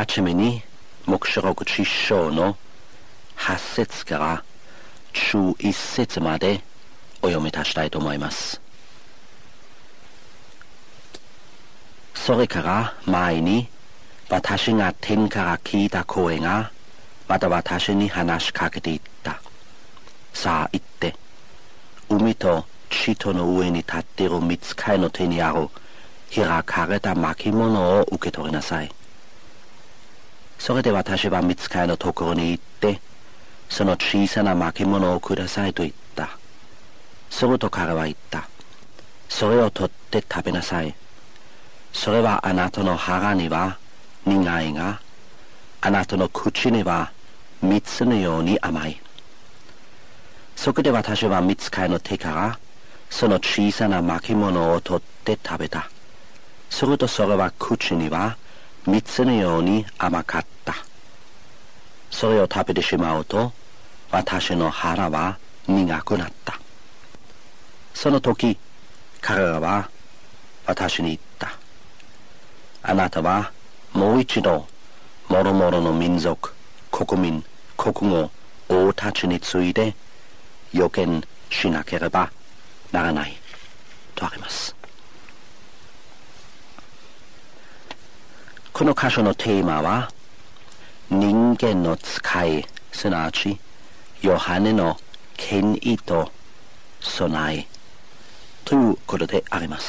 はじめに黙示録10章の8節から11節までお読み出したいと思います。それから前に私が天から聞いた声がまた私に話しかけていった。さあ行って、海と地との上に立っている御使いの手にある開かれた巻物を受け取りなさい。それで私は御使いのところに行って、その小さな巻物をくださいと言った。すると彼は言った。それを取って食べなさい。それはあなたの腹には苦いが、あなたの口には蜜のように甘い。そこで私は御使いの手からその小さな巻物を取って食べた。するとそれは口には蜜のように甘かった。それを食べてしまうと私の腹は苦くなった。その時彼らは私に言った。あなたはもう一度もろもろの民族、国民、国語、王たちについて予見しなければならないとあります。この箇所のテーマは人間の使い、すなわちヨハネの権威と備えということであります。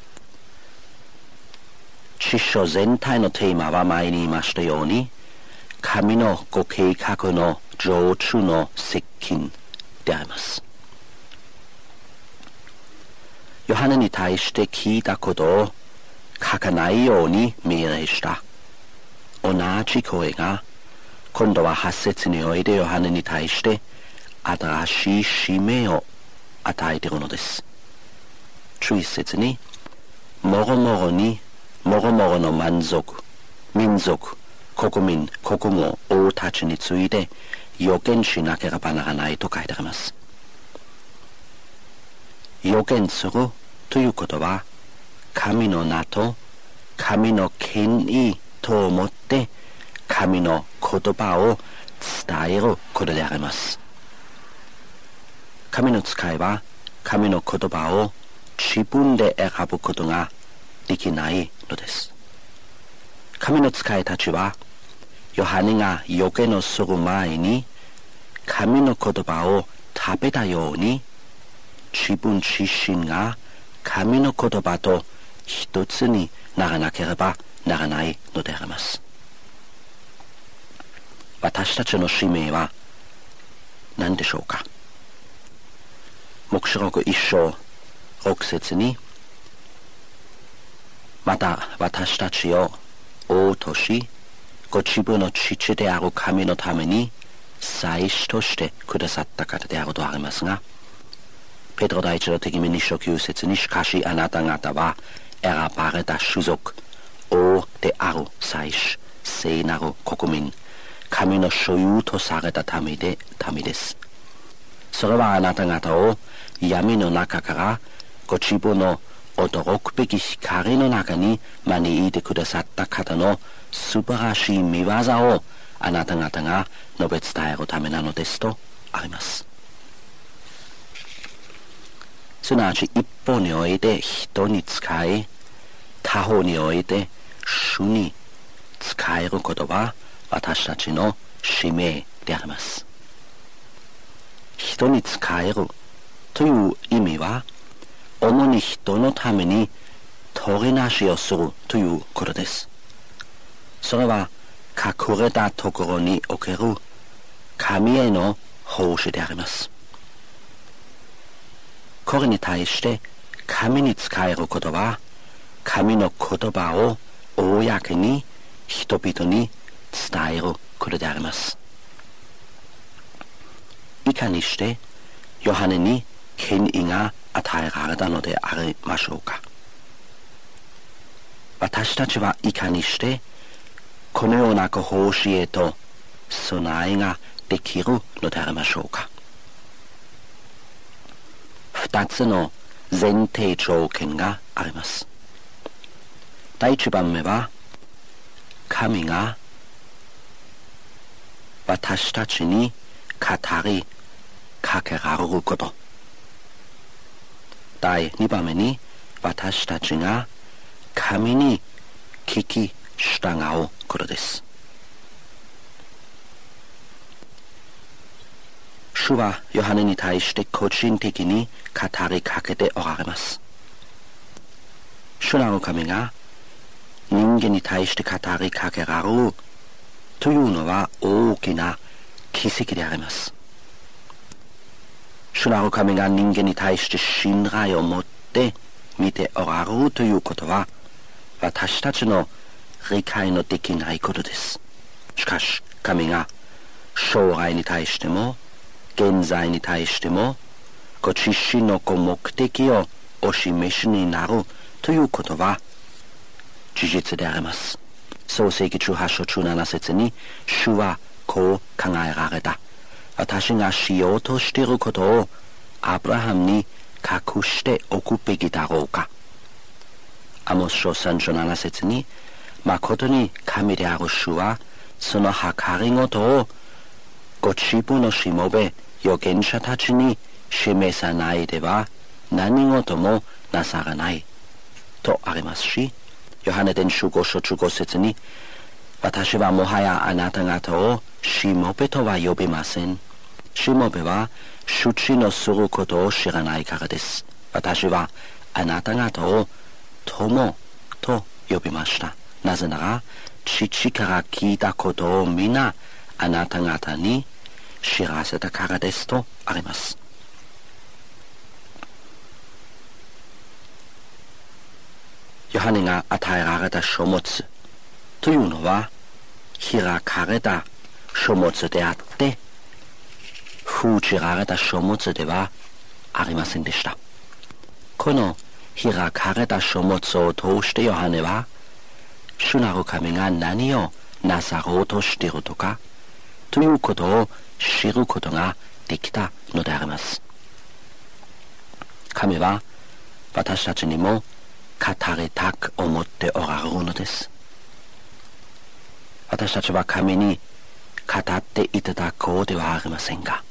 知書全体のテーマは前に言いましたように、神のご計画の成就の接近であります。ヨハネに対して聞いたことを書かないように命令した同じ声が今度は8節においてヨハネに対して新しい使命を与えているのです。11節にもろもろの民族、国民、国語、王たちについて予見しなければならないと書いてあります。予見するということは神の名と神の権威と思って神の言葉を伝えることであります。神の使いは神の言葉を自分で選ぶことができないのです。神の使いたちはヨハネが予見をする前に神の言葉を食べたように自分自身が神の言葉と一つにならなければならないのであります。私たちの使命は何でしょうか。黙示録1章6節にまた私たちを王としご自分の父である神のために祭司としてくださった方であるとありますが、ペテロ第一の手紙2章9節にしかしあなた方は選ばれた種族、王である祭司、聖なる国民、神の所有とされた民です。それはあなた方を闇の中からご自分の驚くべき光の中に招いてくださった方の素晴らしい見業をあなた方が述べ伝えるためなのですとあります。すなわち一方において人に仕え、他方において主に仕えることは私たちの使命であります。人に仕えるという意味は主に人のために取りなしをするということです。それは隠れたところにおける神への奉仕であります。これに対して神に仕えることは神の言葉を公に人々に伝えることであります。いかにしてヨハネに権威が与えられたのでありましょうか。私たちはいかにしてこのような奉仕へと備えができるのでありましょうか。2つの前提条件があります。第1番目は神が私たちに語りかけられること。第2番目に、私たちが神に聞き従うことです。主はヨハネに対して個人的に語りかけておられます。主なる神が人間に対して語りかけられるというのは大きな奇跡であります。主なる神が人間に対して信頼を持って見ておられるということは、私たちの理解のできないことです。しかし神が将来に対しても現在に対してもご自身のご目的をお示しになるということは事実であります。創世記18章17節に、主はこう考えられた。私がしようとしていることをアブラハムに隠しておくべきだろうか。アモス書3章7節に、誠に神である主はその計りごとをご自分のしもべ預言者たちに示さないでは何事もなさらないとありますし、ヨハネ伝書5章15節に、私はもはやあなた方をしもべとは呼びません。しもべは主治のすることを知らないからです。私はあなた方を友と呼びました。なぜなら父から聞いたことを皆あなた方に知らせたからですとあります。ヨハネが与えられた書物というのは開かれた書物であって封じられた書物ではありませんでした。この開かれた書物を通してヨハネは主なる神が何をなさろうとしているとかということを知ることができたのであります。神は私たちにも語りたく思っておられるのです。私たちは神に語っていただこうではありませんか。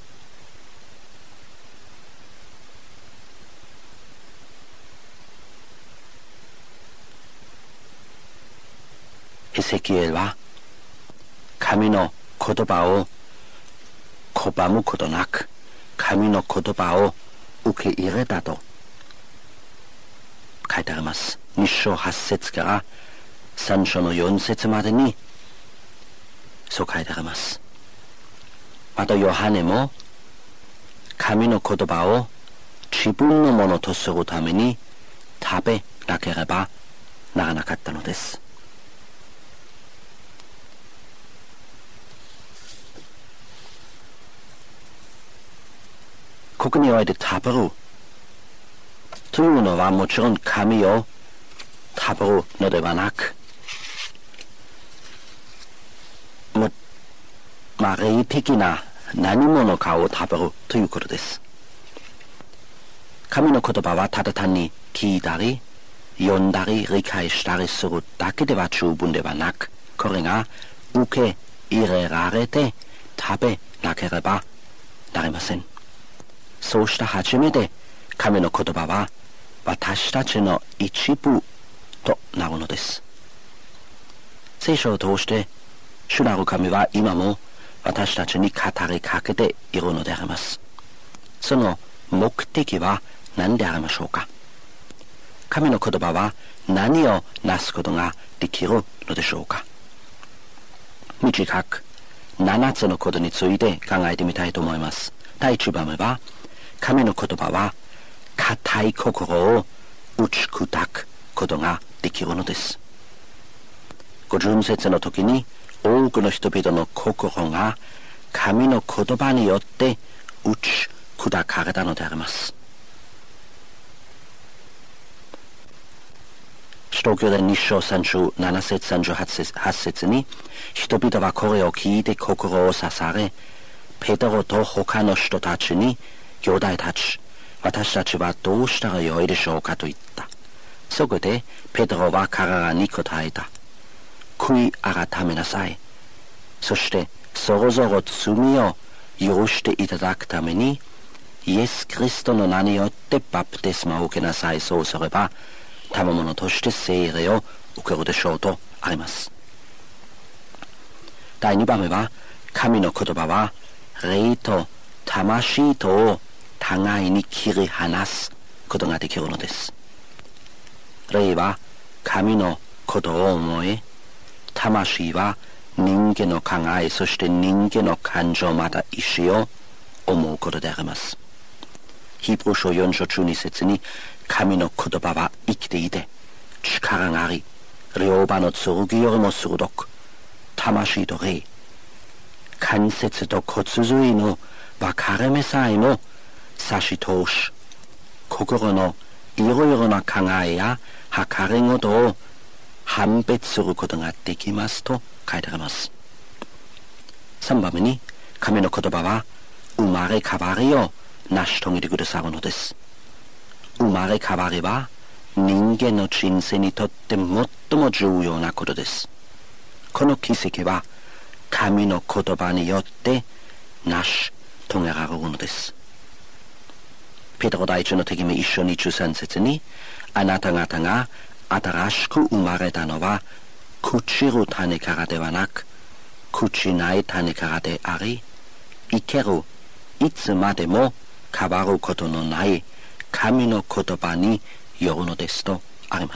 エゼキエルは神の言葉を拒むことなく神の言葉を受け入れたと書いてあります。2章8節から3章の4節までにそう書いてあります。またヨハネも神の言葉を自分のものとするために食べなければならなかったのです。ここにおいて食べるというのはもちろん神を食べるのではなく、霊的な何者かを食べるということです。神の言葉はただ単に聞いたり読んだり理解したりするだけでは十分ではなく、これが受け入れられて食べなければなりません。そうした初めて神の言葉は私たちの一部となるのです。聖書を通して主なる神は今も私たちに語りかけているのであります。その目的は何でありましょうか。神の言葉は何をなすことができるのでしょうか。短く7つのことについて考えてみたいと思います。第1番目は、神の言葉は固い心を打ち砕くことができるのです。五巡節の時に多くの人々の心が神の言葉によって打ち砕かれたのであります。使徒行伝2章37節38節に、人々はこれを聞いて心を刺され、ペテロと他の人たちに、兄弟たち、私たちはどうしたらよいでしょうかと言った。そこでペテロは彼らに答えた。悔い改めなさい。そしてそろそろ罪を許していただくために、イエス・キリストの名によってバプテスマを受けなさい。そうすれば、賜物として聖霊を受けるでしょうとあります。第2番目は、神の言葉は、霊と魂とを互いに切り離すことができるのです。霊は神のことを思い、魂は人間の考え、そして人間の感情、また意志を思うことであります。ヒブル書4章12節に、神の言葉は生きていて、力があり、両刃の剣よりも鋭く、魂と霊、関節と骨髄の分かれ目さえも差し通し、心のいろいろな考えや計りごとを判別することができますと書いてあります。3番目に、神の言葉は生まれ変わりを成し遂げてくださるのです。生まれ変わりは人間の人生にとって最も重要なことです。この奇跡は神の言葉によって成し遂げられるのです。ペテロ第一の手紙1章23節に、あなた方が新しく生まれたのは朽ちる種からではなく、朽ちない種からであり、生ける、いつまでも変わることのない神の言葉によるのですとあります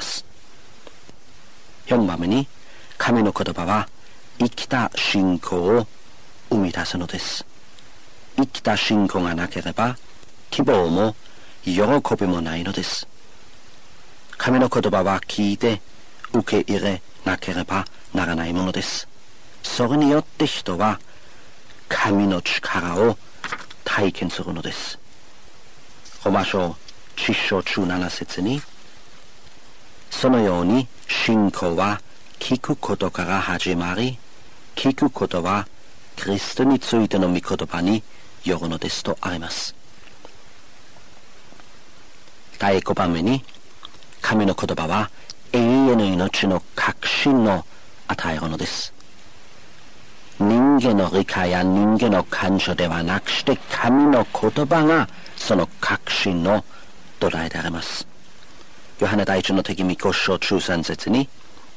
。4番目に、神の言葉は生きた信仰を生み出すのです。生きた信仰がなければ希望も喜びもないのです。神の言葉は聞いて受け入れなければならないものです。それによって人は神の力を体験するのです。ローマ書10章17節に、そのように信仰は聞くことから始まり、聞くことはキリストについての御言葉によるのですとあります。第5番目に、神の言葉は永遠の命の確信を与えるのです。人間の理解や人間の感情ではなくして、神の言葉がその確信の土台であります。ヨハネ第一の手紙5章13節に、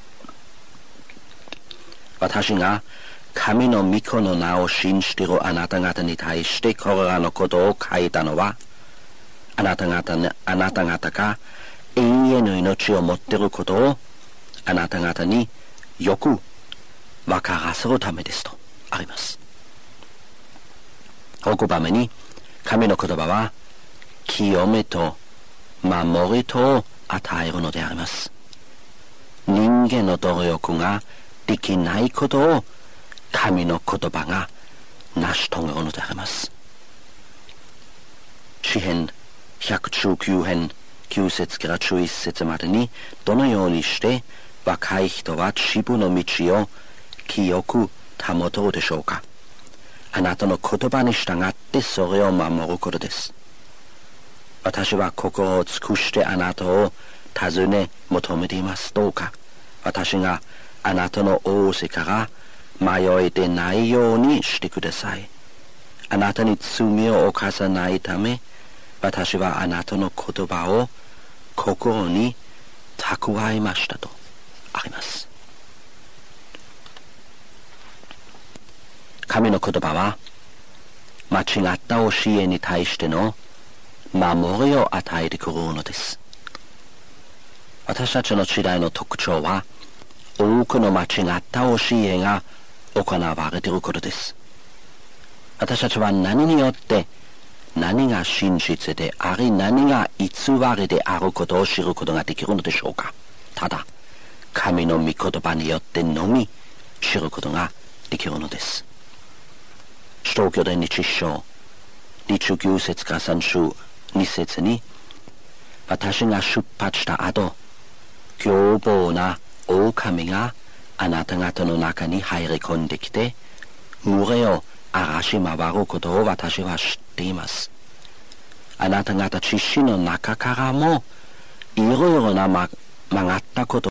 私が神の御子の名を信じているあなた方に対してこれらのことを書いたのは、あなた方が永遠の命を持っていることをあなた方によく分からせるためですとあります。6番目に、神の言葉は清めと守りとを与えるのであります。人間の努力ができないことを神の言葉が成し遂げるのであります。詩編119編9節から11節までに、どのようにして若い人は自分の道を清く保とうでしょうか。あなたの言葉に従ってそれを守ることです。私は心を尽くしてあなたを尋ね求めています。どうか私があなたの仰せから迷いでないようにしてください。あなたに罪を犯さないため、私はあなたの言葉を心に蓄えましたとあります。神の言葉は間違った教えに対しての守りを与えてくるのです。私たちの時代の特徴は、多くの間違った教えが行われていることです。私たちは何によって何が真実であり、何が偽りであることを知ることができるのでしょうか。ただ神の御言葉によってのみ知ることができるのです。使徒行伝日章29節から3章2節に、私が出発した後、凶暴な狼があなた方の中に入り込んできて群れを荒らし回ることを私は知っています。あなた方自身の中からもいろいろな曲がったこと